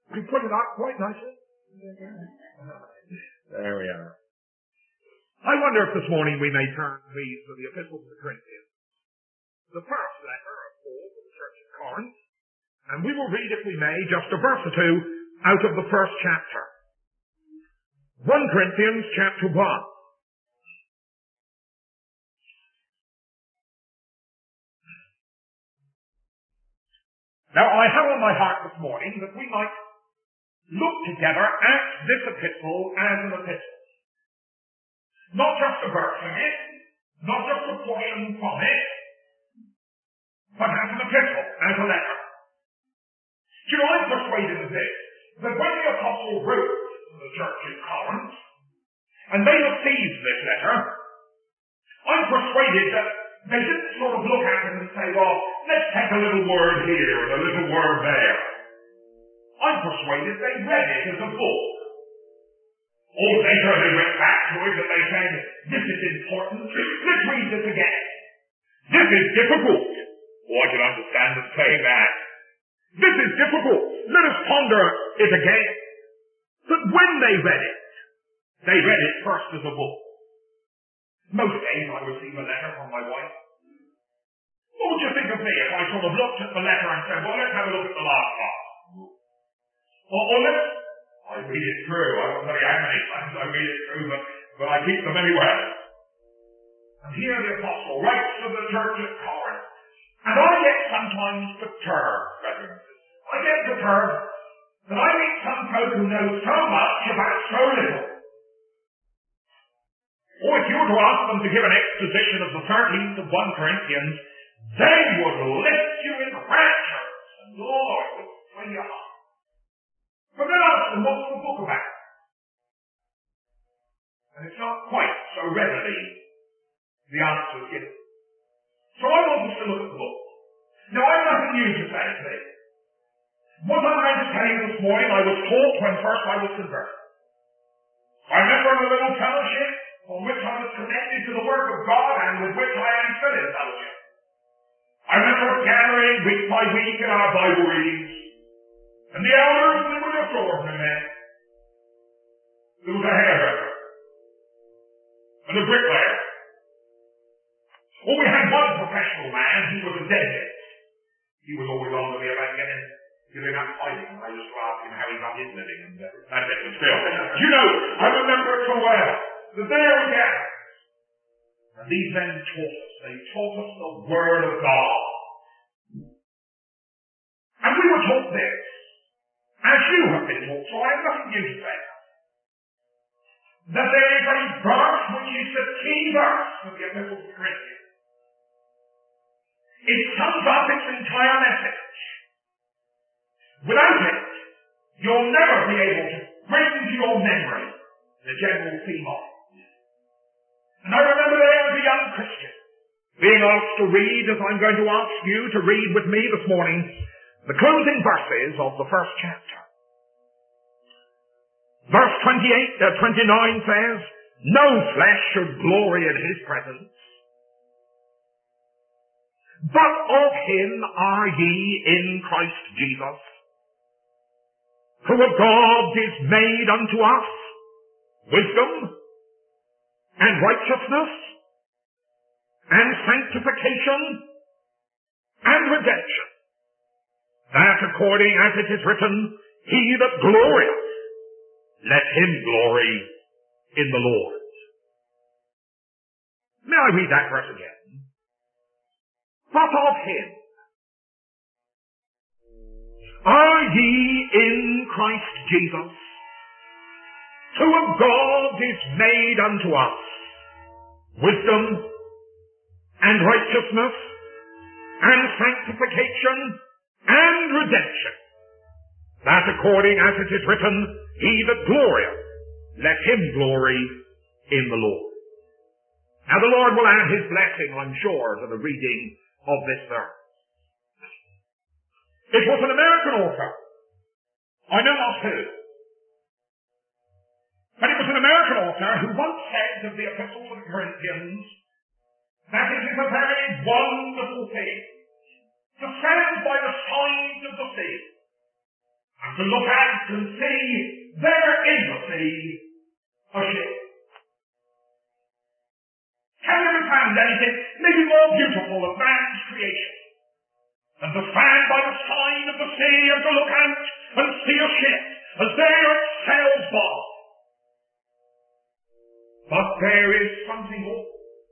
We put it out quite nicely. There we are. I wonder if this morning we may turn, please, to the Epistle to the Corinthians, the first letter of Paul to the church of Corinth, and we will read, if we may, just a verse or two out of the first chapter. 1 Corinthians chapter 1. Now, I have on my heart this morning that we might look together at this epistle as an epistle. Not just a verse in it, not just a portion from it, but as an epistle, as a letter. You know, I'm persuaded of this, that when the apostle wrote to the church in Corinth, and they received this letter, I'm persuaded that they didn't sort of look at it and say, well, let's take a little word here and a little word there. I'm persuaded they read it as a book. Or later they went back to it and they said, this is important, let's read this again. This is difficult. Oh, I can understand them saying that. This is difficult. Let us ponder it again. But when they read it first as a book. Most days I receive a letter from my wife. What would you think of me if I sort of looked at the letter and said, well, let's have a look at the last part? Or I read it through. I won't tell you how many times I read it through, but I keep them anyway. And here the apostle writes to the church at Corinth. And I get sometimes perturbed, brethren. I get perturbed that I meet some folk who know so much about so little. Or if you were to ask them to give an exposition of the 13th of 1 Corinthians, they would lift you in raptures. And Lord, it would swing your heart. But then ask them, what's the book about? And it's not quite so readily the answer is given. So I want us to look at the book. Now, I've nothing new to say today. What I'm going to tell you this morning, I was taught when first I was converted. I remember in a little fellowship on which I was connected to the work of God and with which I am still in fellowship. I remember gathering week by week in our Bible readings. And the elders, they were just ordinary men. There was a hairdresser. And a bricklayer. Oh, we had one professional man, he was a dentist. He was always on to me about giving up fighting. I used to ask him how he got his living, and that's it, but still. You know, I remember it so well. That there we gathered. And these men taught us. They taught us the Word of God. And we were taught this, as you have been taught, so I have nothing new to say. That there is a verse which is the key verse of the Epistle to Corinthians. It sums up its entire message. Without it, you'll never be able to bring to your memory the general theme of it. And I remember there as a young Christian being asked to read, as I'm going to ask you to read with me this morning, the closing verses of the first chapter. Verse 29 says, no flesh should glory in his presence, but of him are ye in Christ Jesus, who of God is made unto us wisdom and righteousness and sanctification and redemption, that according as it is written, he that glorieth, let him glory in the Lord. May I read that verse again? But of him are ye in Christ Jesus, who of God is made unto us wisdom and righteousness and sanctification and redemption, that according as it is written, he that glorieth, let him glory in the Lord. Now the Lord will add his blessing, I'm sure, to the reading of this verse. It was an American author. I know not who. But it was an American author who once said of the Epistle to the Corinthians that it is a very wonderful thing to stand by the side of the sea and to look at and see there in the sea a ship. Have you ever found anything maybe more beautiful of man's creation than to stand by the side of the sea and to look out and see a ship as there it sails by? But there is something more.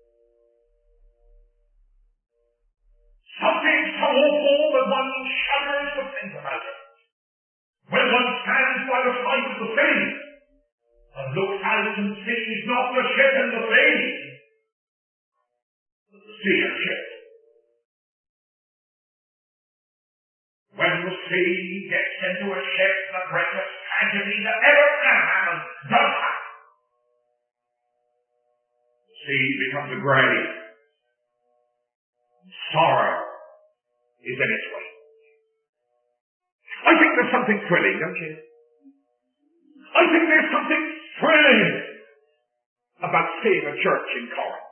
Something so awful that one shudders to think about it. When one stands by the side of the sea and looks out and sees not the ship in the sea, but the sea and ship. When the sea gets into a ship, the greatest tragedy that ever can happen does happen. The sea becomes a grave. Sorrow is in its way. I think there's something thrilling, don't you? I think there's something thrilling about seeing a church in Corinth.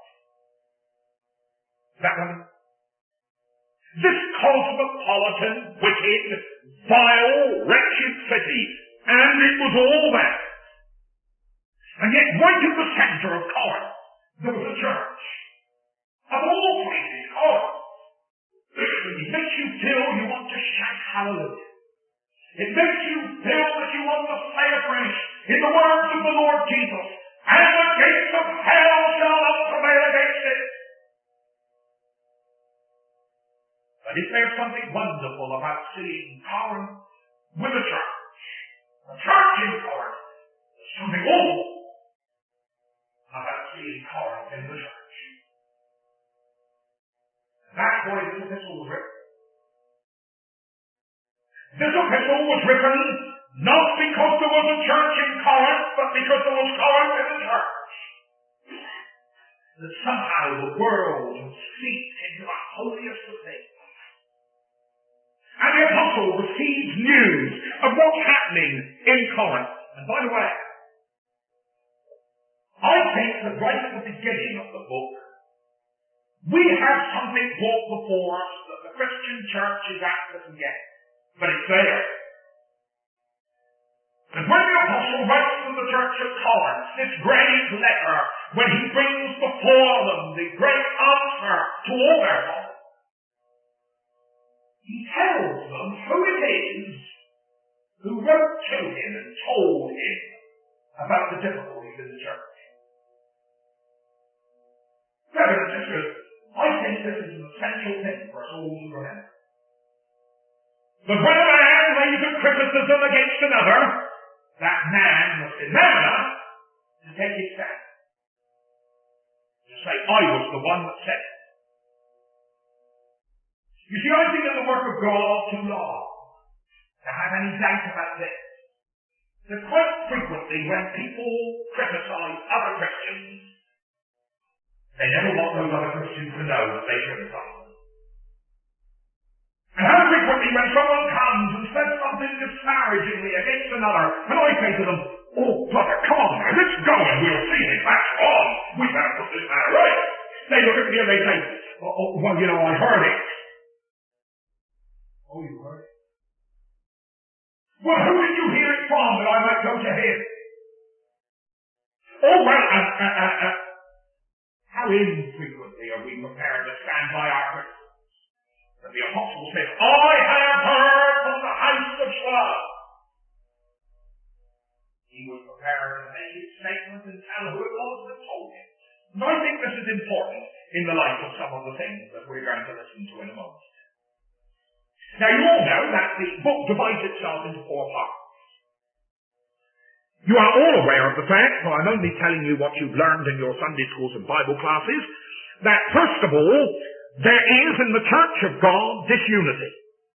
Is that right? This cosmopolitan, wicked, vile, wretched city, and it was all there. And yet, right in the center of Corinth, there was a church. Of all places, Corinth. It makes you feel you want to shout hallelujah. It makes you feel that you want to say afresh, in the words of the Lord Jesus, and the gates of hell shall not prevail against it. But is there something wonderful about seeing Corinth with a church in Corinth? There's something awful about seeing Corinth in the church. That's why this epistle was written. This epistle was written not because there was a church in Corinth, but because there was Corinth in the church. That somehow the world was seeped into the holiest of things. And the apostle receives news of what's happening in Corinth. And by the way, I think that right at the beginning of the book, we have something brought before us that the Christian church is apt to forget. But it's there. And when the apostle writes to the church of Corinth this great letter, when he brings before them the great answer to all their problems, he tells them who it is who wrote to him and told him about the difficulties in the church. Brothers and sisters, I think this is an essential thing for us all to remember. But when a man lays a criticism against another, that man must be man enough to take his stand. To say, I was the one that said it. You see, I think in the work of God too long to have any doubt about this. That quite frequently when people criticize other Christians, they never want those other Christians to know that they criticize them. And how frequently when someone comes and says something disparagingly against another, and I say to them, oh brother, come on now, let's go and we'll see if that's wrong. We better put this matter right. They look at me and they say, well, you know, I heard it. Oh, you heard it? Well, who did you hear it from that I might go to him? Oh, well, how infrequently are we prepared to stand by our criticism? That the apostle said, I have heard from the house of Saul. He was prepared to make his statement and tell who it was that told him. And I think this is important in the light of some of the things that we're going to listen to in a moment. Now you all know that the book divides itself into 4 parts. You are all aware of the fact, so I'm only telling you what you've learned in your Sunday schools and Bible classes, that first of all, there is in the church of God disunity.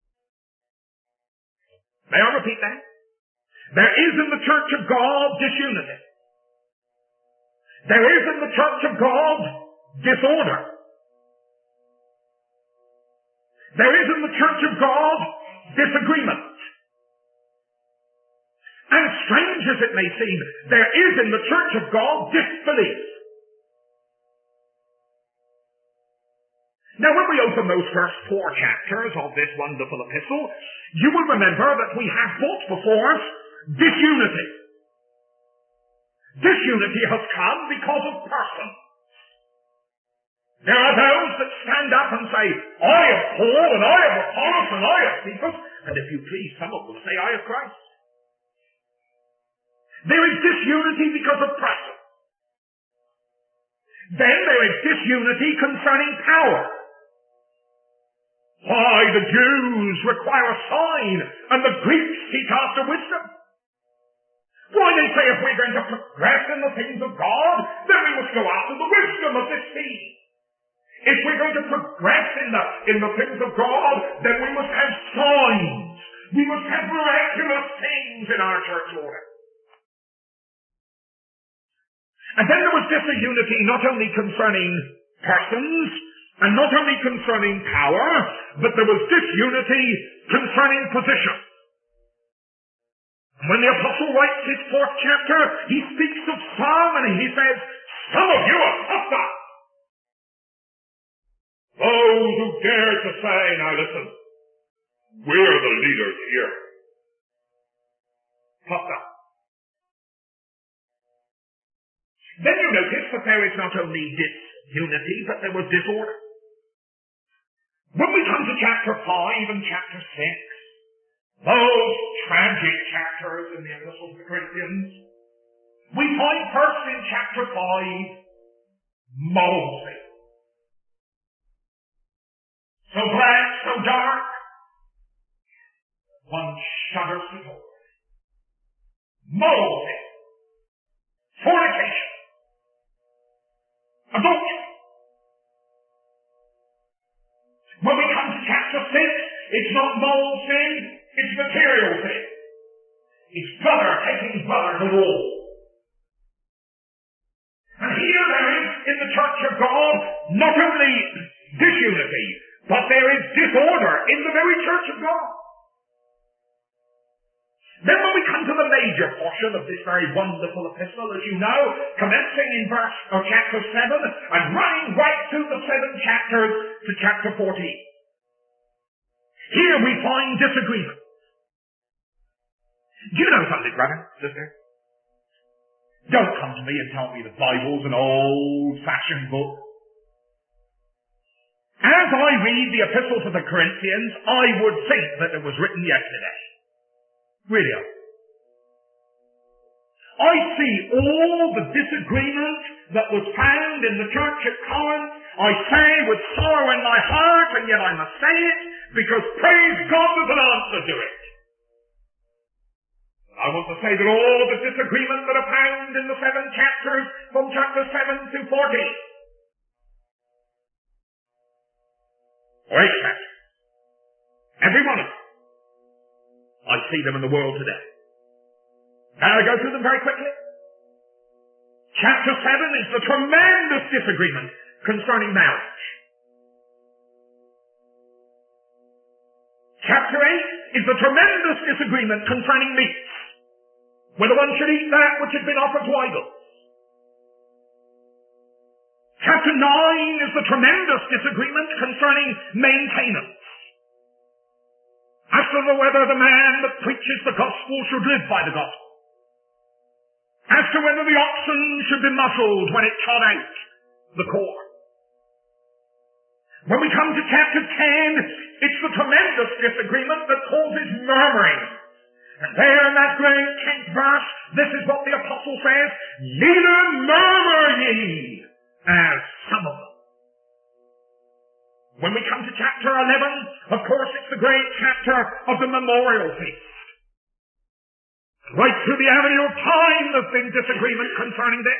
May I repeat that? There is in the church of God disunity. There is in the church of God disorder. There is in the church of God disagreement. And strange as it may seem, there is in the church of God disbelief. Now when we note in those first 4 chapters of this wonderful epistle, you will remember that we have brought before us disunity. Disunity has come because of person. There are those that stand up and say, I am Paul, and I am Apollos, and I am Cephas, and if you please, some of them say, I am Christ. There is disunity because of person. Then there is disunity concerning power. Why, the Jews require a sign, and the Greeks seek after wisdom. Why, they say if we're going to progress in the things of God, then we must go after the wisdom of this sea. If we're going to progress in the things of God, then we must have signs. We must have miraculous things in our church order. And then there was disunity not only concerning persons, and not only concerning power, but there was disunity concerning position. When the apostle writes his 4th chapter, he speaks of some, and he says, some of you are puffed up. Those who dare to say, now listen, we're the leaders here. Puffed up. Then you notice that there is not only disunity, but there was disorder. When we come to chapter 5 and chapter 6, those tragic chapters in the Epistle to the Corinthians, we find first in chapter 5, moral sin. So black, so dark, one shudders to talk. Moral sin. Fornication. Adultery. When we come to chapter 6, it's not moral sin, it's material sin. It's brother taking brother to war. And here there is, in the church of God, not only disunity, but there is disorder in the very church of God. Then when we come to the major portion of this very wonderful epistle, as you know, commencing in chapter 7 and running right through the 7 chapters to chapter 14. Here we find disagreement. Do you know something, brother, sister? Don't come to me and tell me the Bible's an old-fashioned book. As I read the Epistle to the Corinthians, I would think that it was written yesterday. Really. I see all the disagreement that was found in the church at Corinth. I say with sorrow in my heart, and yet I must say it, because praise God there's an answer to it. I want to say that all the disagreement that are found in the 7 chapters, from chapter 7 to 14, or 8 chapters, every one of them, I see them in the world today. Can I go through them very quickly? Chapter 7 is the tremendous disagreement concerning marriage. Chapter 8 is the tremendous disagreement concerning meat, whether one should eat that which has been offered to idols. Chapter 9 is the tremendous disagreement concerning maintenance. As to whether the man that preaches the gospel should live by the gospel. As to whether the oxen should be muzzled when it trod out the core. When we come to chapter 10, it's the tremendous disagreement that causes murmuring. And there in that great 10th verse, this is what the apostle says, neither murmur ye, as some of them. When we come to chapter 11, of course it's the great chapter of the memorial feast. Right through the avenue of time there's been disagreement concerning this.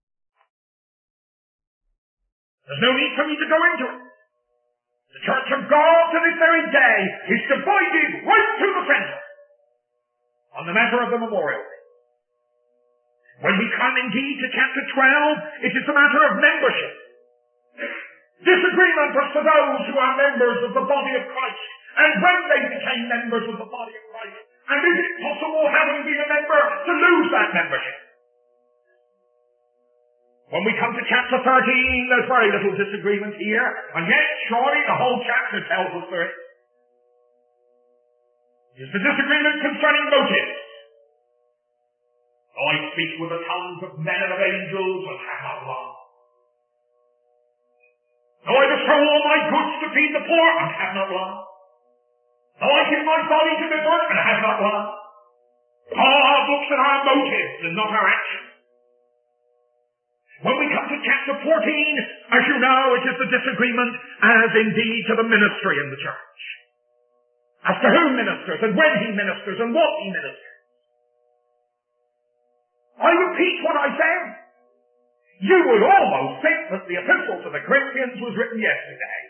There's no need for me to go into it. The church of God to this very day is divided right through the center on the matter of the memorial feast. When we come indeed to chapter 12, it is the matter of membership. Disagreement as to those who are members of the body of Christ, and when they became members of the body of Christ, and is it possible, having been a member, to lose that membership? When we come to chapter 13, there's very little disagreement here, and yet surely the whole chapter tells us there is. It's the disagreement concerning motives. I speak with the tongues of men and of angels and have not love. Though I bestow all my goods to feed the poor and have not love. Though I give my body to be burnt and have not love. God looks at our motives and not our actions. When we come to chapter 14, as you know, it is the disagreement as indeed to the ministry in the church. As to who ministers and when he ministers and what he ministers. I repeat what I said. You would almost think that the epistle to the Corinthians was written yesterday.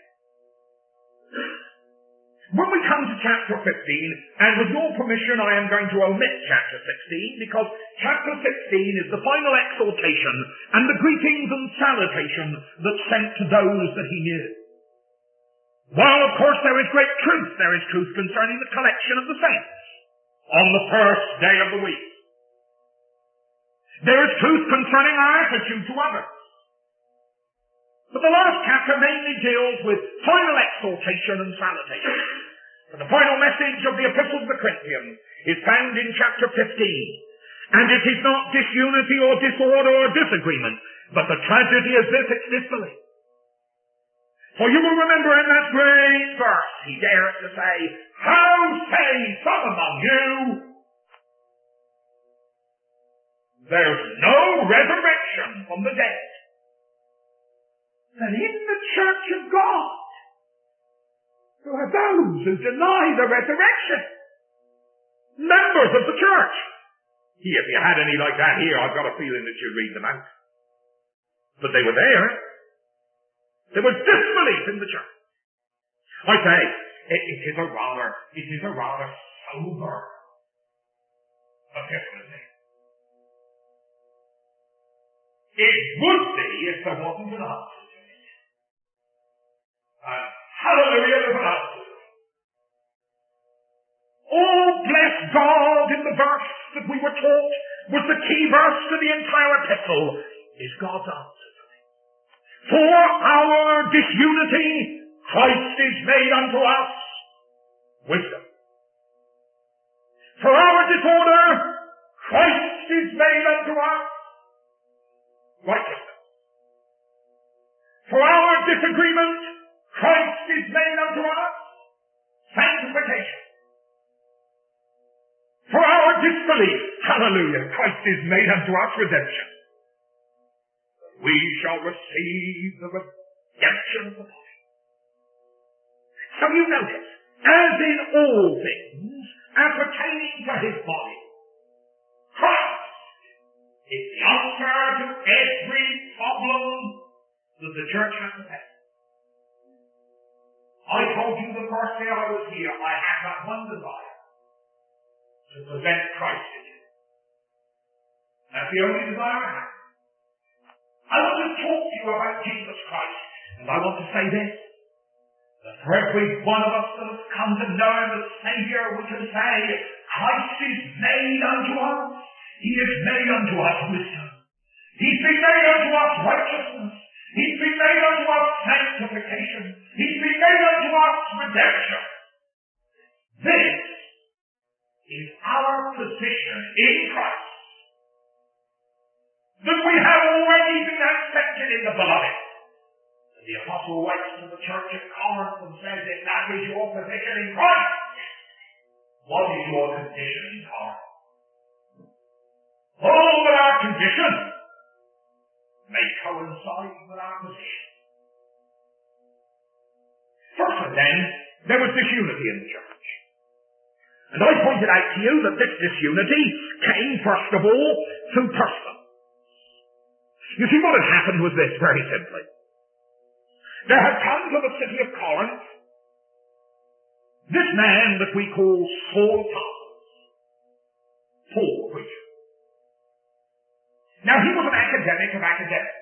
When we come to chapter 15, and with your permission I am going to omit chapter 16, because chapter 16 is the final exhortation and the greetings and salutation that's sent to those that he knew. While of course there is great truth, there is truth concerning the collection of the saints on the first day of the week. There is truth concerning our attitude to others. But the last chapter mainly deals with final exhortation and salutation. And the final message of the Epistle to the Corinthians is found in chapter 15. And it is not disunity or disorder or disagreement, but the tragedy is this, it's disbelief. For you will remember in that great verse, he dares to say, how say some among you, there's no resurrection from the dead. And in the church of God, there are those who deny the resurrection. Members of the church. If you had any like that here, I've got a feeling that you'd read them out. But they were there. There was disbelief in the church. I say, it is a rather sober epistle. It would be if there wasn't an answer to it. And hallelujah, there's an answer to it. Oh, bless God, in the verse that we were taught was the key verse to the entire epistle, is God's answer to it. For our disunity, Christ is made unto us wisdom. For our disorder, Christ is made unto us righteousness. For our disagreement, Christ is made unto us sanctification. For our disbelief, hallelujah, Christ is made unto us redemption. We shall receive the redemption of the body. So you notice, as in all things appertaining to his body, Christ is the answer to every problem that the church has to face. I told you the first day I was here, I had that one desire, to present Christ to you. That's the only desire I have. I want to talk to you about Jesus Christ, and I want to say this, that for every one of us that has come to know him as Savior, we can say, Christ is made unto us. He is made unto us wisdom. He's been made unto us righteousness. He's been made unto us sanctification. He's been made unto us redemption. This is our position in Christ. That we have already been accepted in the beloved. And the apostle writes to the church at Corinth and says, if that is your position in Christ, what is your condition in Corinth? Oh, but our condition may coincide with our position. Firstly then, there was disunity in the church. And I pointed out to you that this disunity came, first of all, through persons. You see, what had happened was this, very simply. There had come to the city of Corinth this man that we call Saul Tarsus. Paul the preacher. Now, he was an academic of academics.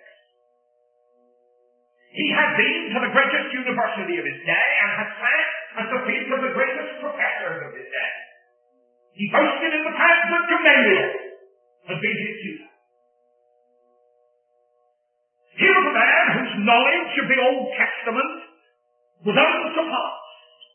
He had been to the greatest university of his day and had sat at the feet of the greatest professors of his day. He boasted in the past that Gamaliel had been his tutor. Here was a man whose knowledge of the Old Testament was unsurpassed,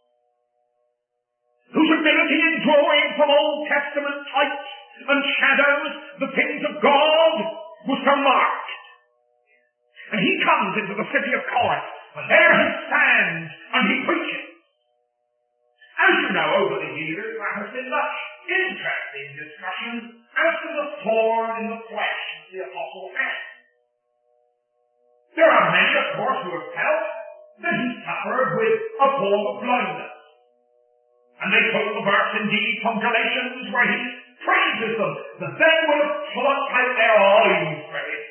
whose ability in drawing from Old Testament types and shadows the things of God was so marked. And he comes into the city of Corinth, and there he stands and he preaches. As you know, over the years there has been much interesting discussion as to the thorn in the flesh the apostle had. There are many, of course, who have felt that he suffered with a form of blindness. And they quote the verse indeed from Galatians where he praises them that they will have plucked out their eyes for him.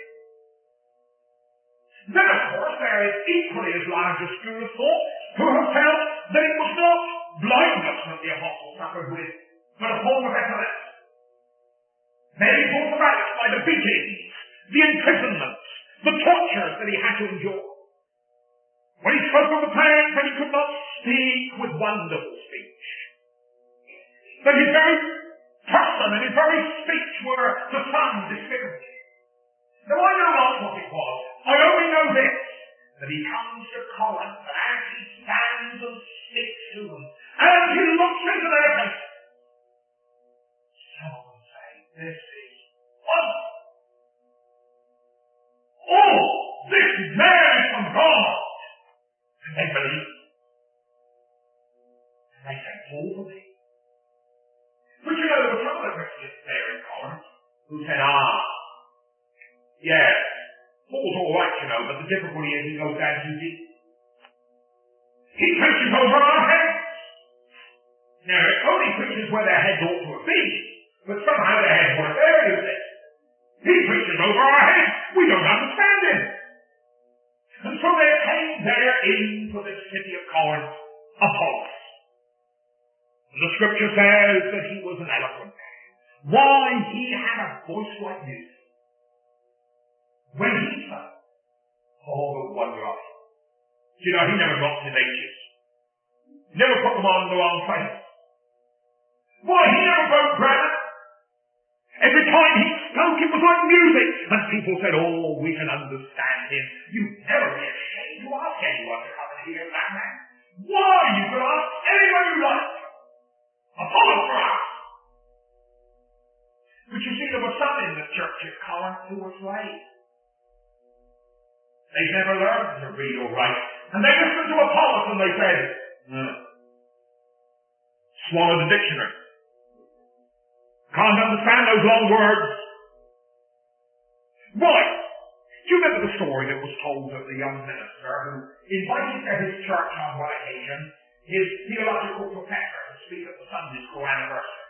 Then, of course, there is equally as large a school of thought who have felt that it was not blindness that the apostle suffered with, but a form of epilepsy. Many brought about by the beatings, the imprisonments, the tortures that he had to endure. When he spoke of the times that he could not speak with wonderful speech, that his very person and his very speech were to some disfigured. Now I know not what it was. I only know this, that he comes to Corinth, and as he stands and speaks to them, and he looks into their faces, some of them say, this is wonderful. Oh, this man is from God. And they believe. And they say, Paul for me. But you know, there were some of the Christians there in Corinth who said, yes, Paul's all right, you know, but the difficulty is he goes down too deep. He preaches over our heads. Now, it only preaches where their heads ought to have been, but somehow their heads weren't there, is it? He preaches over our heads. We don't understand him. And so there came there into the city of Corinth Apollos. And the scripture says that he was an eloquent man. Why, he had a voice like music. When he sang, all the wonder of it. You know, he never dropped his H's. Never put them on the wrong place. Why, he never broke grammar. Every time he spoke, it was like music. And people said, oh, we can understand him. You'd never be ashamed to ask anyone to come and hear that man. Why, you could ask anyone you like. Apollos for us. But you see, there were some in the church at Corinth who were slaves. They'd never learned to read or write. And they listened to Apollos and they said, swallow the dictionary. Can't understand those long words. Why? Do you remember the story that was told of the young minister who invited to his church on one occasion his theological professor to speak at the Sunday school anniversary?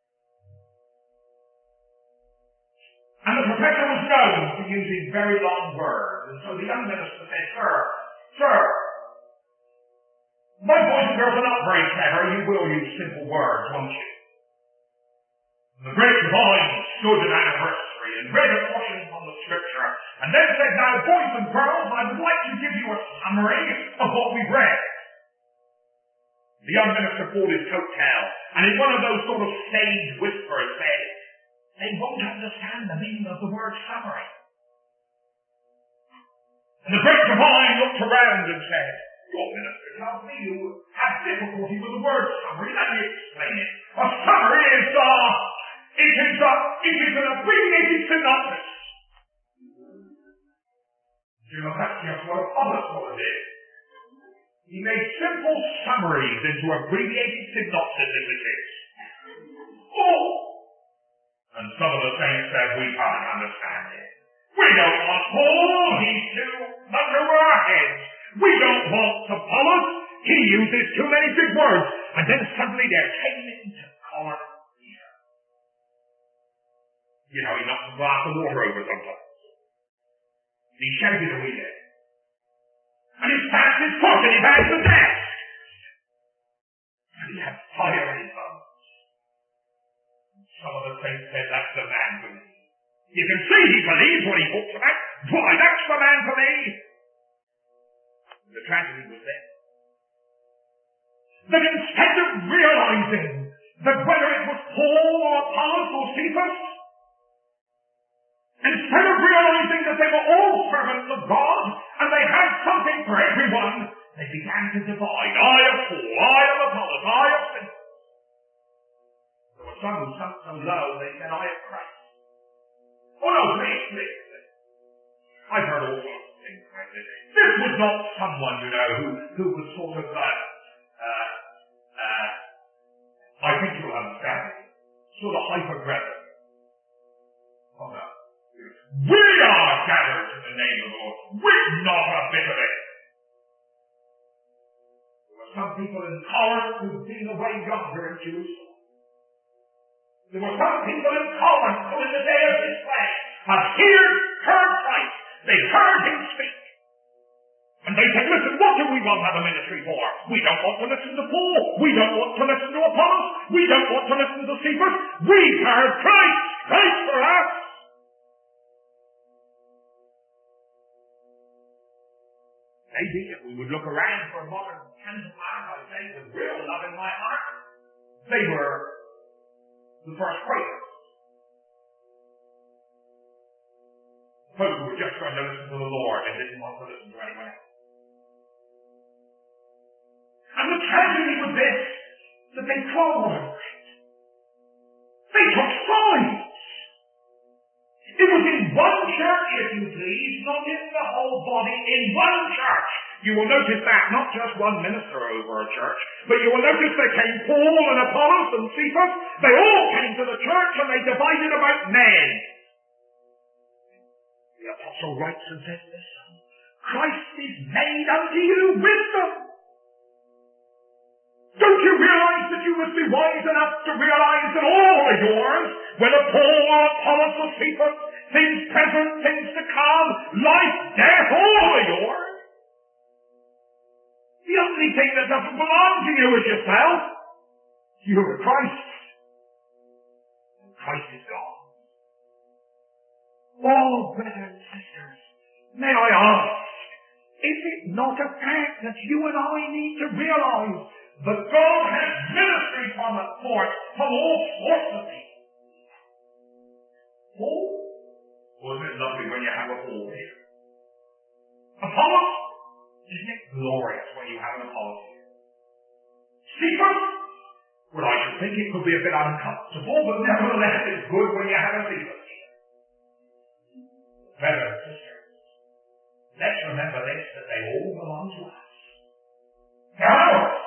And the professor was known for using very long words. And so the young minister said, Sir, my boys and girls are not very clever. You will use simple words, won't you? And the great divine stood at anniversary and read a portion from the scripture and then said, now, boys and girls, I would like to give you a summary of what we've read. The young minister pulled his coat tail and in one of those sort of stage whispers said, they won't understand the meaning of the word summary. And the great divine looked around and said, your minister tells me you have difficulty with the word summary. Let me explain it. A summary is, it is an abbreviated synopsis. You know, that's just what Apollos did. He made simple summaries into abbreviated synopses in the case. Oh! And some of the saints said, we can't understand it. We don't want Paul. He's too much over our heads. We don't want Apollos. He uses too many big words. And then suddenly there came into Corinth Peter. You know, he knocked a glass of water over sometimes. He shouted a wee bit. And he stamped his foot and he banged the desk. And he had fire in his bones. Some of the saints said, that's the man for me. You can see he believes what he talks about. Why, that's the man for me. The tragedy was this. That instead of realizing that whether it was Paul or Apollos or Cephas, Instead of realizing that they were all servants of God, and they had something for everyone, they began to divide. I of Paul, I of Apollos, I of Cephas. There were some who sunk so low, they said, I of Christ. Oh no, please. I've heard all sorts of things like this. This was not someone, who was sort of, I think you'll understand, sort of hyper-aggressive. Oh no. We are gathered in the name of the Lord. We're not a bit of it. There were some people in Corinth who'd been away yonder in Jerusalem. There were some people in Corinth who in the day of his flesh had heard Christ. They heard him speak. And they said, listen, what do we want to have a ministry for? We don't want to listen to Paul. We don't want to listen to Apollos. We don't want to listen to Cephas. We've heard Christ. Christ for us. Maybe if we would look around for a modern counterpart, I'd say with real love in my heart, they were the first Quakers. Folks who were just trying to listen to the Lord and didn't want to listen to anyone else. And the tragedy was this, that they quarreled over it. They took sides. It was in one church, if you please, not in the whole body, in one church. You will notice that, not just one minister over a church, but you will notice there came Paul and Apollos and Cephas. They all came to the church and they divided about men. The apostle writes and says, listen, Christ is made unto you wisdom. Don't you realize that you must be wise enough to realize that all are yours, whether Paul or Apollos or Cephas, things present, things to come, life, death, all are yours? The only thing that doesn't belong to you is yourself. You're Christ. And Christ is God. Oh, brothers and sisters, may I ask, is it not a fact that you and I need to realize that God has ministry from us forth from all sorts of people? Paul? Wasn't it lovely when you have a Paul here? Apollos? Isn't it glorious when you have an Apollos here? Cephas? Well, I should think it could be a bit uncomfortable, but nevertheless it's good when you have a Cephas here. Brothers and sisters, let's remember this, that they all belong to us. They're ours.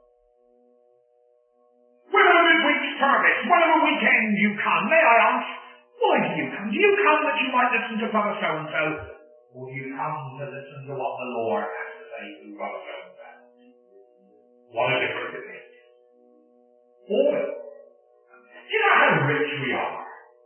Whenever midweek service, whenever weekend you come, may I ask, why do you come? Do you come that you might listen to Brother so-and-so? Or do you come to listen to what the Lord has to say to Brother so-and-so? What a difference it makes. All. Do you know how rich we are?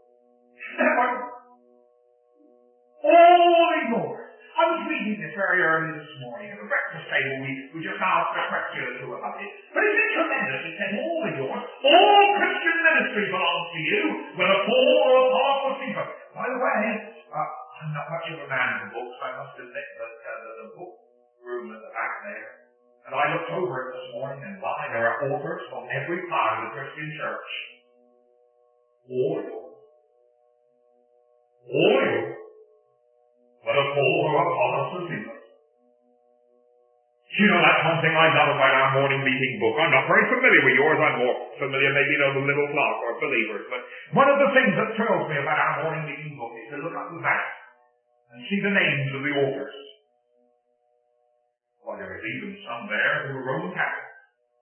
All ignored. I was reading this very early this morning at the breakfast table. We just asked a question or two about it. But isn't it tremendous? It said, all are yours. All Christian ministry belongs to you, whether Paul or Apollos or Cephas. By the way, I'm not much of a man for books, I must admit, but there's a book room at the back there. And I looked over it this morning, and why, there are authors from every part of the Christian church. All are yours. All are yours. Whether Paul or Apollos or Cephas. You know, that's one thing I love about our morning meeting book. I'm not very familiar with yours. I'm more familiar maybe with the Little Flock or Believers. But one of the things that thrills me about our morning meeting book is to look up the back and see the names of the authors. Well, there is even some there who were Roman Catholics.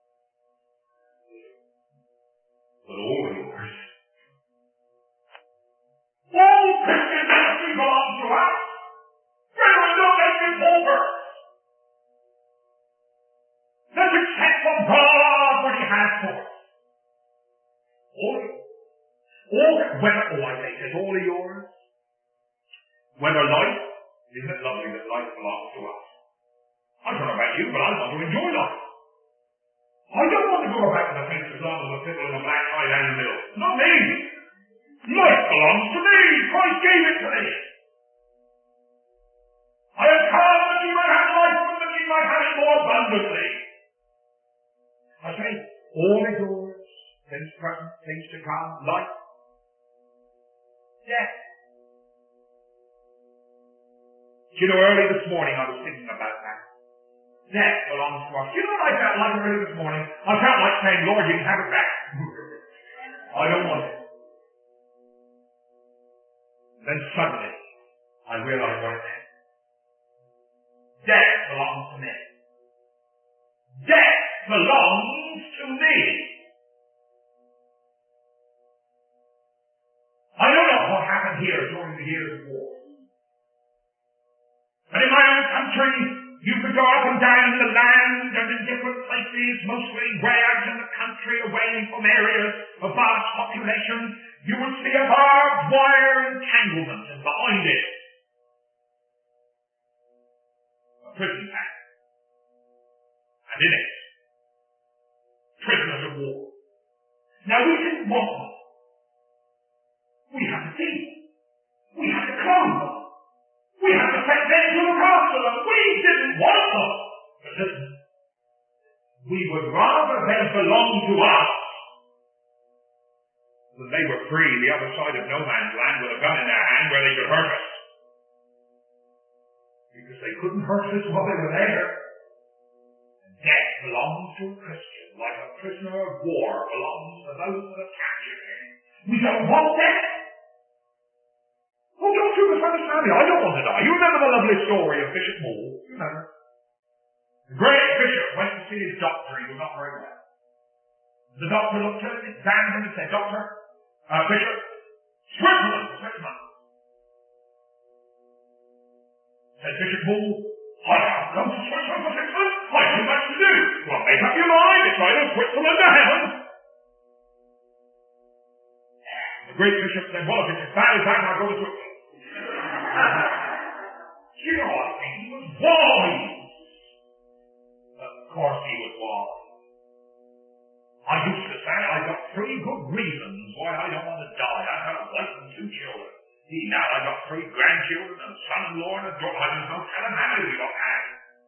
But all are yours. All Christian ministry belongs to us. Brethren, don't make me over. Let's accept from God what He has for us. I say, all are yours. Whether life, isn't it lovely that life belongs to us? I don't know about you, but I want to enjoy life. I don't want to go about with a face as long as a fiddle and a black tie down the middle. Not me. Life belongs to me. Christ gave it to me. I have come that you might have life and that you might have it more abundantly. I say, all is yours. Things present, things to come, life, death. You know, early this morning I was thinking about that. Death belongs to us. You know what I felt like early this morning? I felt like saying, Lord, you can have it back. I don't want it. Then suddenly, I realized what it meant. Death belongs to me. Death belongs to me. I don't know what happened here during the years of war. But in my own country, you could go up and down the land and in different places, mostly way out in the country, away from areas of vast population, you would see a barbed wire entanglement, and behind it, a prison camp. And in it, prisoners of war. Now we didn't want them. We had to feed them. We had to clothe them. We had to take them to look after them. We didn't want them. But listen, we would rather them belong to us than they were free the other side of no man's land with a gun in their hand where they could hurt us. Because they couldn't hurt us while they were there. And death belongs to a Christian, like a prisoner of war belongs to those that have captured him. We don't want death. Oh, don't you misunderstand me. I don't want to die. You remember the lovely story of Bishop Moore? You remember? The great bishop went to see his doctor. He was not very well. The doctor looked at him, examined him, and said, Bishop, Switzerland. Said Bishop Moore, I haven't come to Switzerland for 6 months. I've too much to do. Well, make up your mind. It's either Switzerland or heaven. The great bishop said, well, if it's as bad as that, I'll go to Switzerland. You know, I think he was wise. Of course he was wise. I used to say I've got 3 good reasons why I don't want to die. I've got a wife and 2 children. Now I've got 3 grandchildren and a son-in-law and a daughter. I just don't tell him how many we don't have.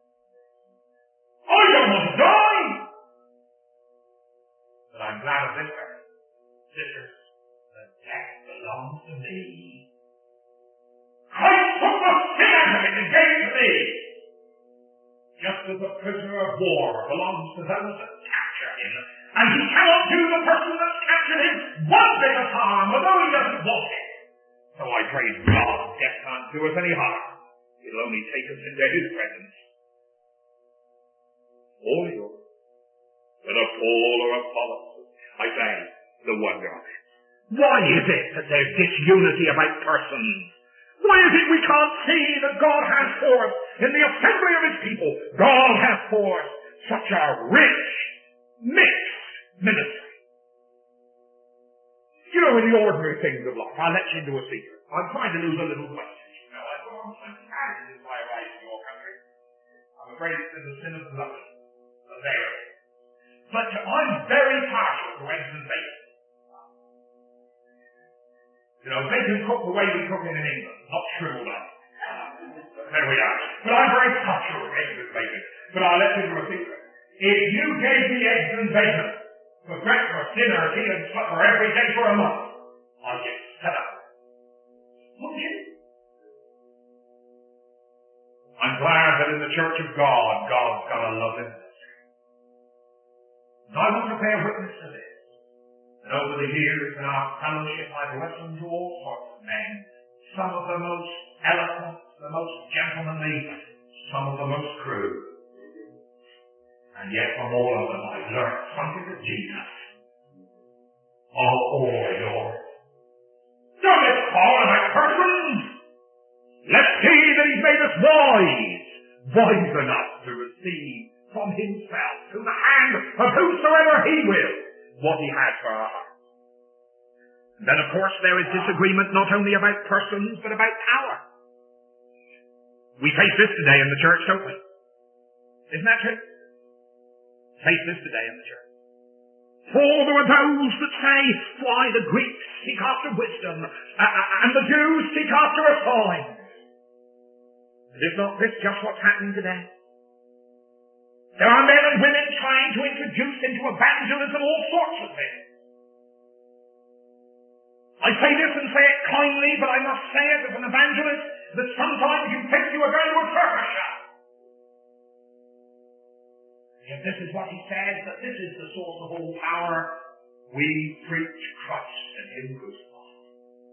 I don't want to die. But I'm glad of this fact. Sisters, the death belongs to me. Christ took the sin out of it and gave it to me. Just as a prisoner of war belongs to those that capture him. And he cannot do the person that's captured him one bit of harm, although he doesn't want it. So I praise God, death can't do us any harm. It'll only take us into his presence. All yours. Whether Paul or Apollos, I say, the wonder of it. Why is it that there's disunity about persons? Why is it we can't see that God has for us, in the assembly of his people, God has for us such a rich, mixed ministry? You know, in the ordinary things of life, I'll let you into a secret. I'm trying to lose a little weight. You know, I've gone 20 pounds since I arrived in your country. I'm afraid it's in the sin of gluttony. But there it is. But I'm very partial to eggs and bacon. You know, bacon cooked the way we cook it in England, not shriveled up. There we are. But I'm very partial to eggs and bacon. But I'll let you into a secret. If you gave me eggs and bacon for breakfast, dinner, tea, and supper every day for a month, I'd get set up. Wouldn't you? I'm glad that in the Church of God, God's got a lovely ministry. And I want to bear witness to this. And over the years in our fellowship, I've listened to all sorts of men. Some of the most eloquent, the most gentlemanly, some of the most crude. And yet from all of them I've learned something of Jesus. All yours. Don't let's call about persons. Let's see that he's made us wise enough to receive from himself, through the hand of whosoever he will, what he has for our hearts. And then of course there is disagreement not only about persons, but about power. We face this today in the church, don't we? Isn't that true? Face this today in the church. For there are those that say, why the Greeks seek after wisdom, and the Jews seek after a sign. And is not this just what's happening today? There are men and women trying to introduce into evangelism all sorts of things. I say this and say it kindly, but I must say it as an evangelist. that sometimes you think you are going to a circus show. If this is what he says, that this is the source of all power, we preach Christ and him crucified.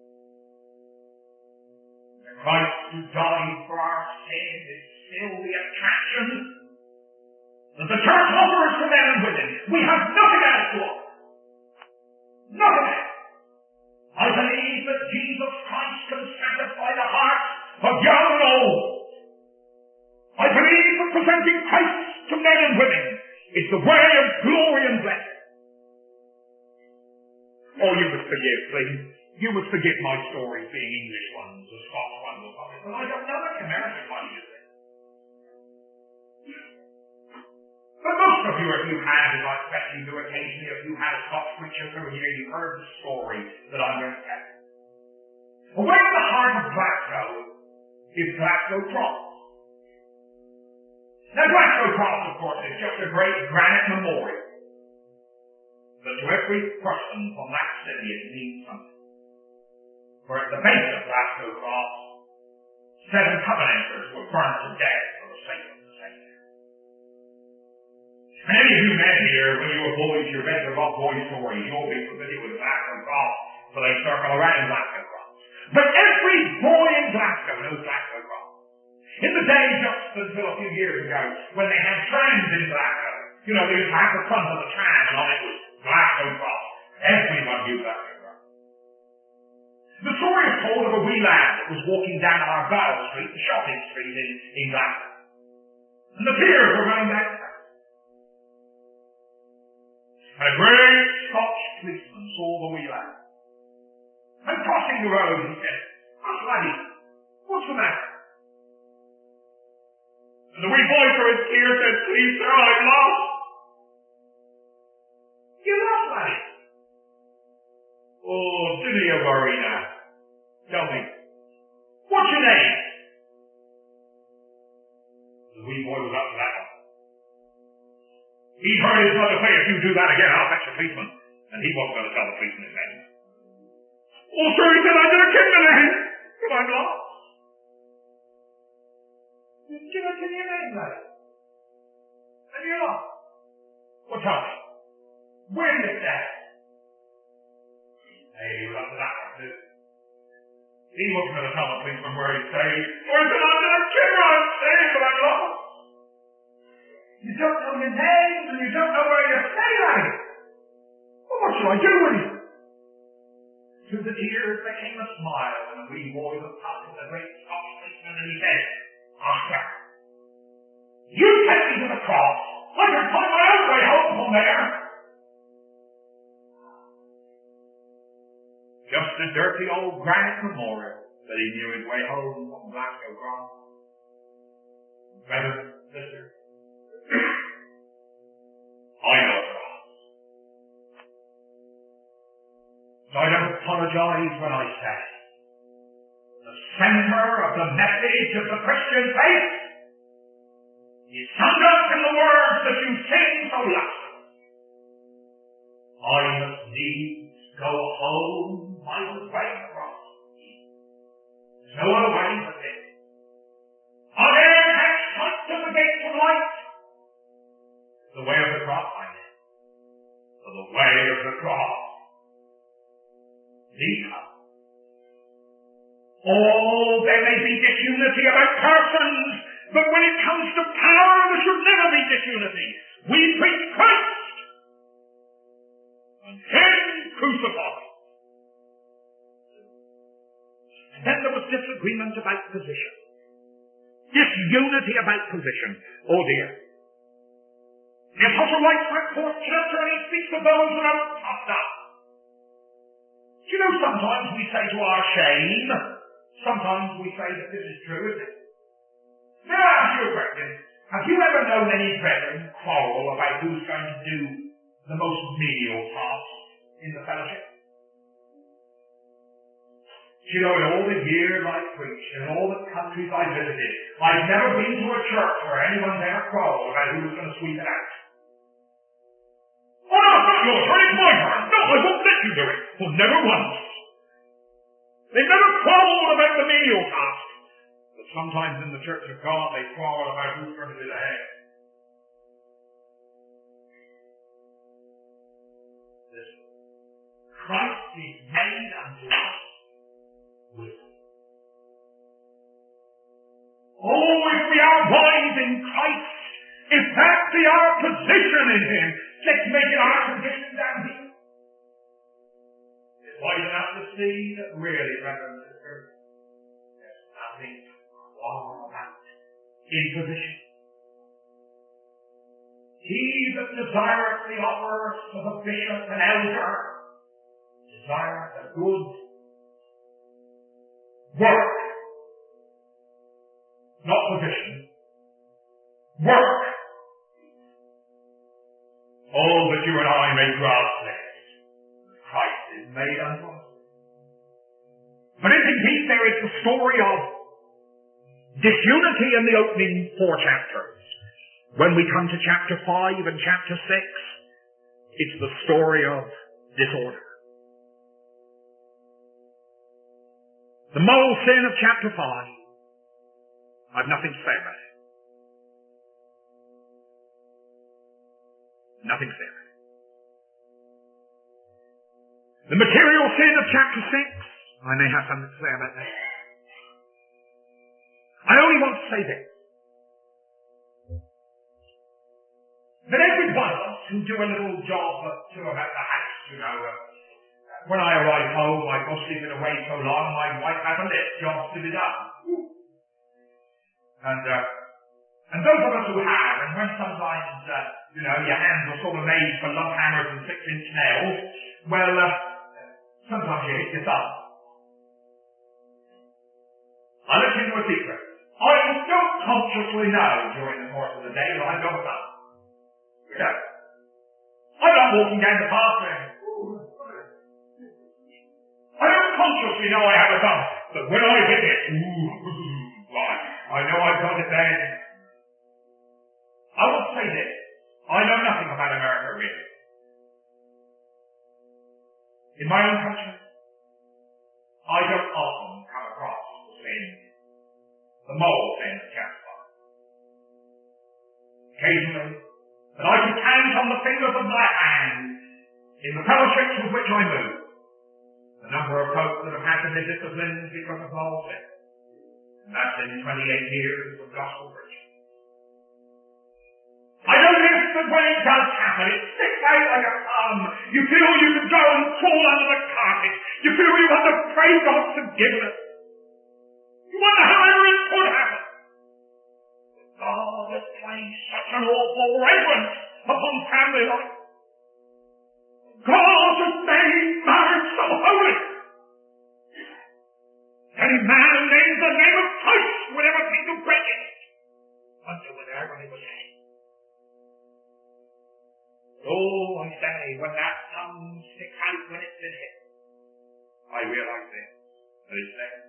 The Christ who died for our sin is still the attraction that the church offers to men and women. We have nothing else to offer. Nothing else. I believe that Jesus Christ can satisfy the hearts of young and old. I believe that presenting Christ to men and women is the way of glory and blessing. Oh, you must forgive, please. You must forgive my stories being English ones or Scots ones or something, but I don't know any American ones, you see. But most of you, if you had, as I expect you do occasionally, if you had a Scots preacher through here, you heard the story that I'm going to tell you. Away in the heart of Glasgow is Glasgow Cross. Now, Glasgow Cross, of course, is just a great granite memorial. But to every person from that city, it means something. For at the base of Glasgow Cross, 7 Covenanters were burned to death for the sake of the Saviour. Many of you men here, when you were boys, you read the rough boy stories. You'll be familiar with Glasgow Cross, so they circle around Glasgow Cross. But every boy in Glasgow knows Glasgow Cross. In the day just until a few years ago, when they had trams in Glasgow, you know, they used to have the front of the tram, and on it was Glasgow Cross. Everyone knew Glasgow Cross. The story is told of a wee lad that was walking down Argyle Street, the shopping street in Glasgow. And the piers were running down the house. And a great Scotch policeman saw the wee lad. And crossing the road, he said, "Hush, laddie, what's the matter?" And the wee boy through his tears said, "Please, sir, I'm lost." "You lost, laddie?" "Oh, dinna you worry now. Tell me, what's your name?" The wee boy was up to that one. He'd heard his mother say, "If you do that again, I'll fetch a policeman." And he wasn't going to tell the policeman his name. "Oh, sir," he said, "I didn't get my name, but I'm lost." "Give us your name, laddie. And you're lost. Well, tell me, where did it stay?" Hey, he was up to that one, too. He wasn't going to tell the policeman where he stayed. "Oh, he said, I didn't care where I stayed, but I'm lost." "You don't know your name, and you don't know where you stay, laddie. Well, what shall I do with you?" Through the tears there came a smile, and the wee boy looked up at the great Scotch policeman, and he said, "Oscar, you take me to the cross. I can find my own way home from there." Just a dirty old granite memorial that he knew his way home from Glasgow Cross. Brothers and sisters, I know a cross. So I don't apologize when I say the center of the message of the Christian faith is summed up in the words that you sing so loudly. I must needs go home by the way cross. There's no other way but this. I dare catch sight of the gates of light. The way of the cross I know. For the way of the cross leads up. Oh, there may be disunity about persons, but when it comes to power, there should never be disunity. We preach Christ and Him crucified. And then there was disagreement about position. Disunity about position. Oh dear. The Apostle writes that 4th chapter, and he speaks of those who are puffed up. Do you know, sometimes we say to our shame, sometimes we say that this is true, isn't it? May I ask you a question? Have you ever known any brethren quarrel about who's going to do the most menial task in the fellowship? You know, in all the years I've preached, in all the countries I've visited, I've never been to a church where anyone's ever quarreled about who was going to sweep it out. "Oh, no, it's not your turn, it's my turn. No, I won't let you do it." Well, never once. They've never quarreled about the menial task. sometimes in the Church of God they quarrel about who's going to be the head. Listen. Christ is made unto us wisdom. Oh, if we are wise in Christ, if that be our position in Him, let's make it our position down here. It's wise enough to see that really, brethren and sisters, there's nothing to quarrel about in position. He that desireth the office of a bishop and elder desireth a good work, not position, work. Oh, that you and I may grasp this. Christ is made unto us. But indeed there is the story of disunity in the opening 4 chapters. When we come to chapter 5 and chapter 6, it's the story of disorder. The moral sin of chapter 5, I've nothing to say about it. Nothing to say about it. The material sin of chapter 6, I may have something to say about that. I only want to say this. That every one of us who do a little job about the house, when I arrive home, my boss has been away so long, my wife has a list of jobs to be done. And those of us who have, and when sometimes, your hands are sort of made for lump hammers and 6-inch nails, well, sometimes you hit your thumb. I'll let you know a secret. I don't consciously know during the course of the day that I've got a thumb. I'm not walking down the path saying, I don't consciously know I have a thumb, but when I hit it, I know I've got it then. I will say this. I know nothing about America, really. In my own country, I don't often come across the sin, the moral sin of chapter 5. Occasionally, but I can count on the fingers of my hand, in the fellowships with which I move, the number of folks that have had to be disciplined because of moral sin. And that's in 28 years of gospel preaching. I notice that when it does happen, it sticks out like a thumb. You feel you could go and crawl under the carpet. You feel you want to pray God's forgiveness. You wonder however it could happen. God has placed such an awful reverence upon family life. God has made marriage so holy. Any man who names the name of Christ would ever think to break it until when everybody was saved. Oh, I say, when that thumb sticks out when it's been hit, I realize this, that it's there.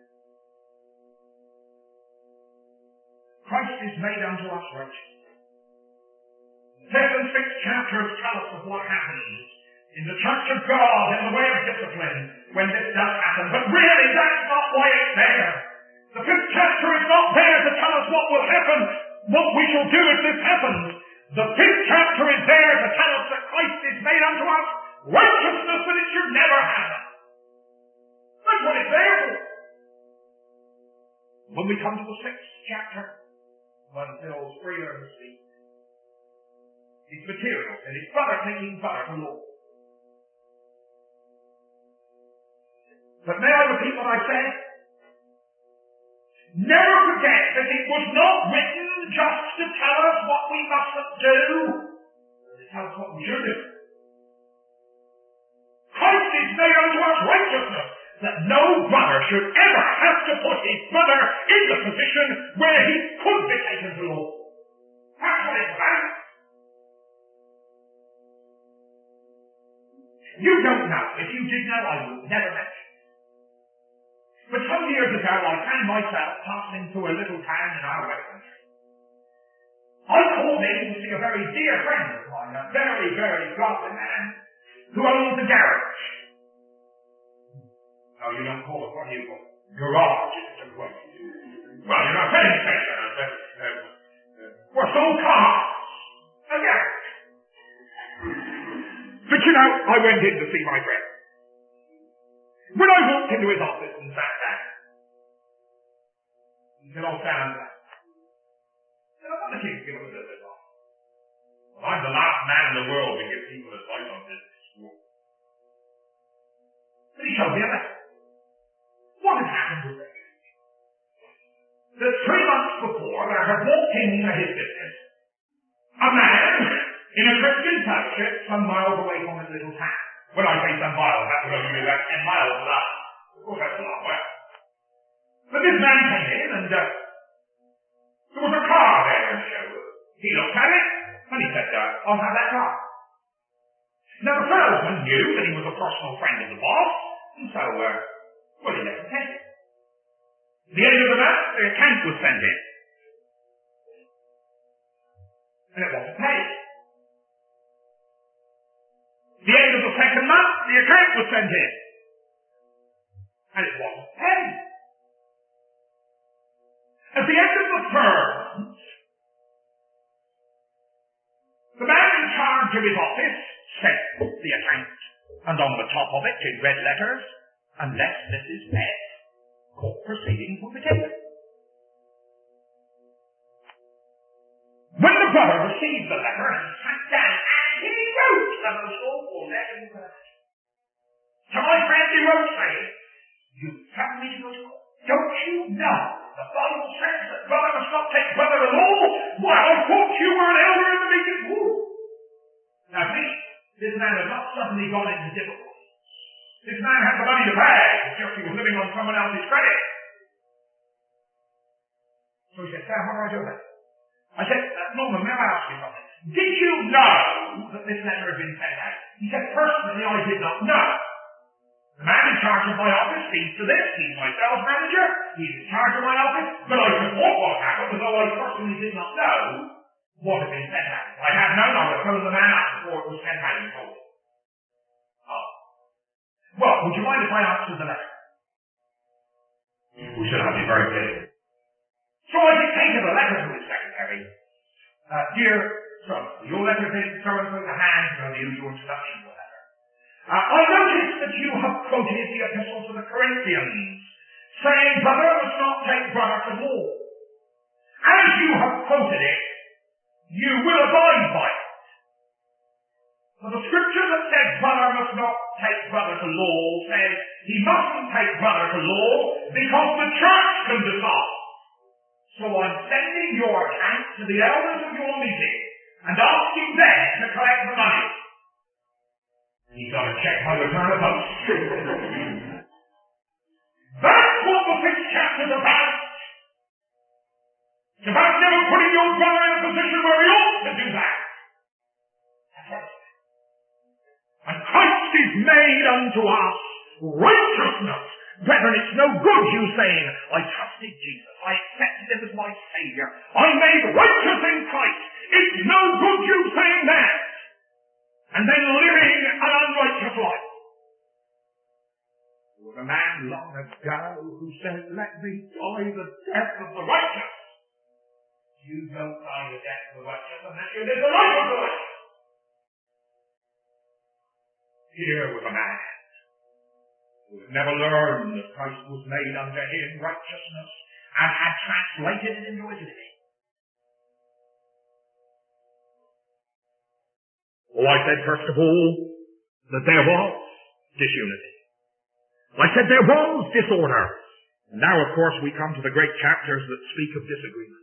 Christ is made unto us righteousness. The 5th and 6th chapters tell us of what happens in the church of God in the way of discipline when this does happen. But really, that's not why it's there. The 5th chapter is not there to tell us what will happen, what we shall do if this happens. The 5th chapter is there to tell us that Christ is made unto us righteousness that it should never happen. That's what it's there for. When we come to the 6th chapter, one feels freer to speak. It's material, and it's brother taking brother to law. But may I repeat what I said? Never forget that it was not written just to tell us what we mustn't do, but to tell us what we should do. Christ is made unto us righteousness, that no brother should ever have to put his brother in the position where he could be taken to law. That's what it's about. You don't know. If you did know, I would never mention. But some years ago, I found myself passing through a little town in our West Country. I called in to see a very dear friend of mine, a very, very godly man, who owns a garage. Oh, you don't call it, what do you call it? Garage, it's a quote. Well, you're not saying we're so calm. Again. But you know, I went in to see my friend. When I walked into his office and sat down, he said, "Oh, stand down." I said, "I want the king to give us a little bit of advice." Well, I'm the last man in the world to give people advice on business. But he showed me a letter. What had happened with it? That 3 months before, there had walked into his business a man in a Christian fellowship some miles away from his little town. When I say some miles, that would only be about 10 miles of that. Of course, that's a long way. But this man came in, and there was a car there in the showroom. He looked at it, and he said, "I'll have that car." Now, the salesman knew that he was a personal friend of the boss, and so, well, he let him take it. At the end of the month, the account was sent in. And it wasn't paid. At the end of the second month, the account was sent in. And it wasn't paid. At the end of the third month, the man in charge of his office sent the account, and on the top of it, in red letters, "Unless Mrs. Beth, court proceedings will be taken." When the brother received the letter, he sat down and he wrote the most awful letter you could imagine. To my friend, he wrote saying, "You tell me to go to court. Don't you know the Bible says that brother must not take brother-in-law? Why, I thought you were an elder in the meeting." Now, see, this man had not suddenly gone into difficulty. This man had the money to pay. It's just he was living on someone else's credit. So he said, "Sam, what do I do about it?" I said, "Norman, may I ask you something? Did you know that this letter had been sent out?" He said, "Personally, I did not know. The man in charge of my office sees to this. He's my sales manager. He's in charge of my office. But I report what happened, although I personally did not know what had been sent out. If I had known, I would have phoned the man up before it was sent out and told him." "Oh. Well, would you mind if I answered the letter?" "We should have been very clear." So I dictated a letter to his secretary. "Dear so, your letter is so-and-so to hand," the usual introduction to the letter. "I notice that you have quoted the epistle to the Corinthians, saying brother must not take brother to law. As you have quoted it, you will abide by it. For the scripture that says brother must not take brother to law says he mustn't take brother to law because the church can decide. So I'm sending your account to the elders of your meeting and asking them to collect the money." He's got to check my return of post. That's what the 6th chapter's about. It's about never putting your brother in a position where he ought to do that. That's right. "And Christ is made unto us righteousness. Brethren, it's no good you saying, 'I trusted Jesus, I accepted him as my Savior, I'm made righteous in Christ.' It's no good you saying that, and then living an unrighteous life." There was a man long ago who said, "Let me die the death of the righteous." You don't die the death of the righteous unless you live the life of the righteous. Here was a man who had never learned that Christ was made unto him righteousness and had translated it into his living. Oh, I said, first of all, that there was disunity. I said there was disorder. And now, of course, we come to the great chapters that speak of disagreement.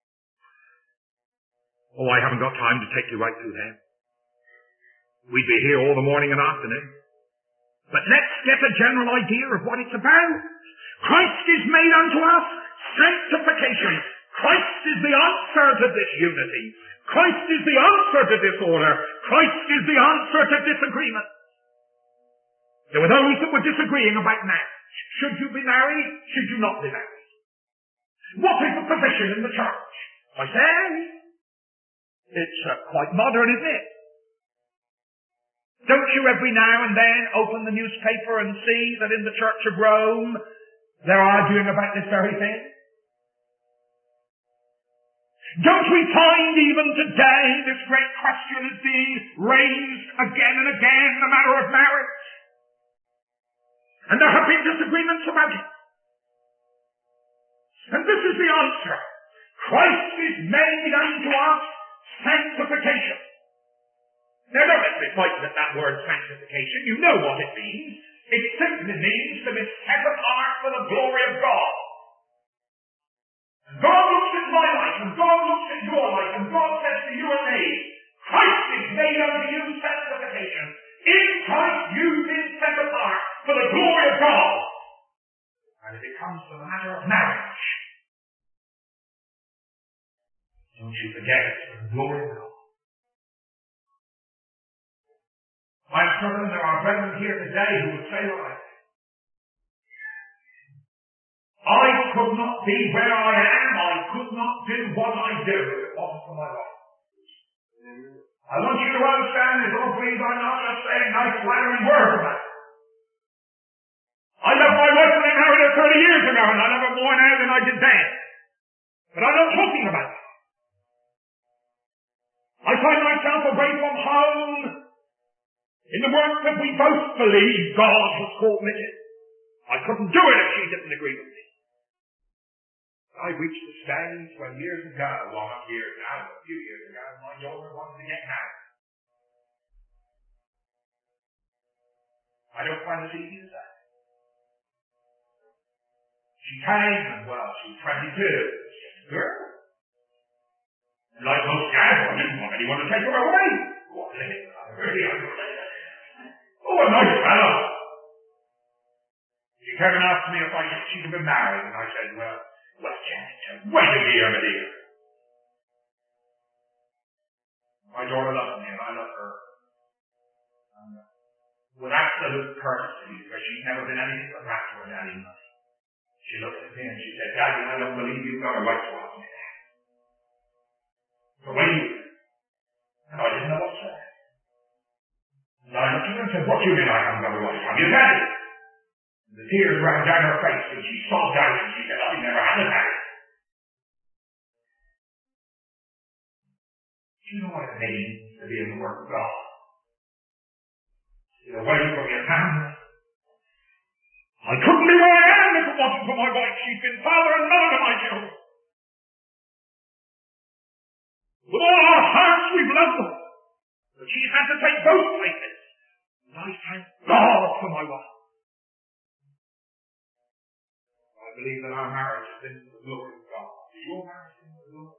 Oh, I haven't got time to take you right through them. We'd be here all the morning and afternoon. But let's get a general idea of what it's about. Christ is made unto us sanctification. Christ is the answer to this unity. Christ is the answer to disorder. Christ is the answer to disagreement. There were those that were disagreeing about marriage. Should you be married? Should you not be married? What is the position in the church? I say, it's quite modern, isn't it? Don't you every now and then open the newspaper and see that in the Church of Rome they're arguing about this very thing? Don't we find even today this great question is being raised again and again, the matter of marriage? And there have been disagreements about it. And this is the answer. Christ is made unto us sanctification. Now don't let's be frightened at that word sanctification. You know what it means. It simply means to be set apart for the glory of God. And God looks at my life, and God looks at your life, and God says to you and me, Christ is made unto you sanctification. In Christ you've been set apart for the glory of God. And if it comes to the matter of marriage, don't you forget it's for the glory of God. I'm certain there are brethren here today who would say what I say. I could not be where I am. I could not do what I do if it wasn't for my wife. I want you to understand this, oh please, I'm not just saying nice flattering words about it. I love my wife when I married her 30 years ago, and I love her more now than I did then. But I'm not talking about that. I find myself away from home in the work that we both believe God has called me to. I couldn't do it if she didn't agree with me. I reached the stage when years ago, well not years now, but a few years ago, my daughter wanted to get married. I don't find it easy to say. She came and, well, she was 22. She's just a girl. And like most guys, I didn't want anyone to take her away. What a minute, oh, a nice fellow. She came and asked me if she could be married, and I said, well, Janet, wait a year, my dear. My daughter loves me, and I love her. And, with absolute courtesy, because she's never been anything but that to her daddy. She looked at me and she said, Daddy, I don't believe you've got a right to ask me that. So when you... And I didn't know what to say. And I looked at her and said, what do you mean I haven't got a right? I'm your daddy. And the tears ran down her face and she sobbed out and she said, I've never had a daddy. Do you know what it means to be in the work of God? To be away from your family. I couldn't be where I am if it wasn't for my wife. She's been father and mother to my children. With all our hearts we've loved them. But she's had to take both places. And I thank God for my wife. I believe that our marriage has been to the glory of God. Is your marriage been to the glory of God?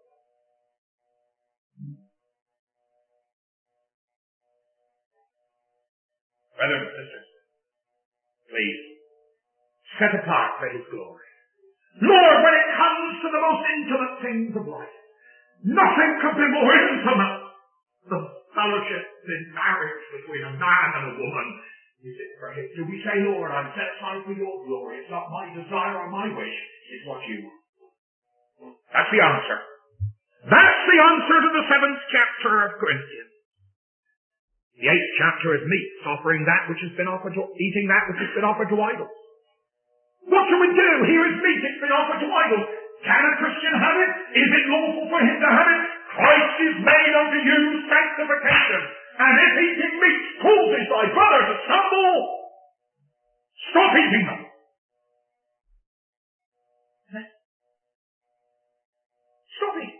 Brothers and sisters, please, set apart for His glory. Lord, when it comes to the most intimate things of life, nothing could be more intimate than fellowship in marriage between a man and a woman. Is it for Him? Do we say, Lord, I'm set aside for your glory. It's not my desire or my wish. It's what you want. That's the answer. That's the answer to the 7th chapter of Corinthians. The 8th chapter is meats, offering that which has been offered to, eating that which has been offered to idols. What shall we do? Here is meat, it's been offered to idols. Can a Christian have it? Is it lawful for him to have it? Christ is made unto you sanctification. And if eating meat causes thy brother to stumble, stop eating them. Stop eating.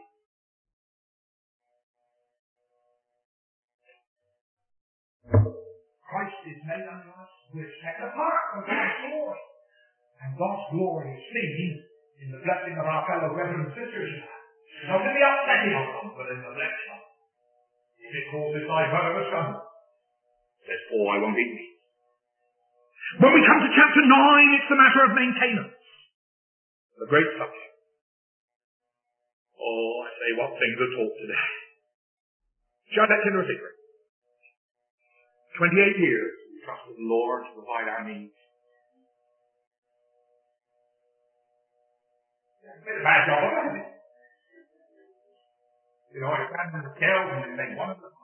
Christ is made unto us. We're set apart from God's glory. And God's glory is seen in the blessing of our fellow brethren and sisters. Not in the upsetting of them, but in the blessing of them. If it causes thy brother to stumble, says Paul, I won't eat meat. When we come to chapter 9, it's the matter of maintenance. The great subject. Oh, I say, what things are taught today. Shall I let you know a secret? 28 years we trusted the Lord to provide our needs. It's a bad job, hasn't it? You know, I stand in the scales and they say, one of the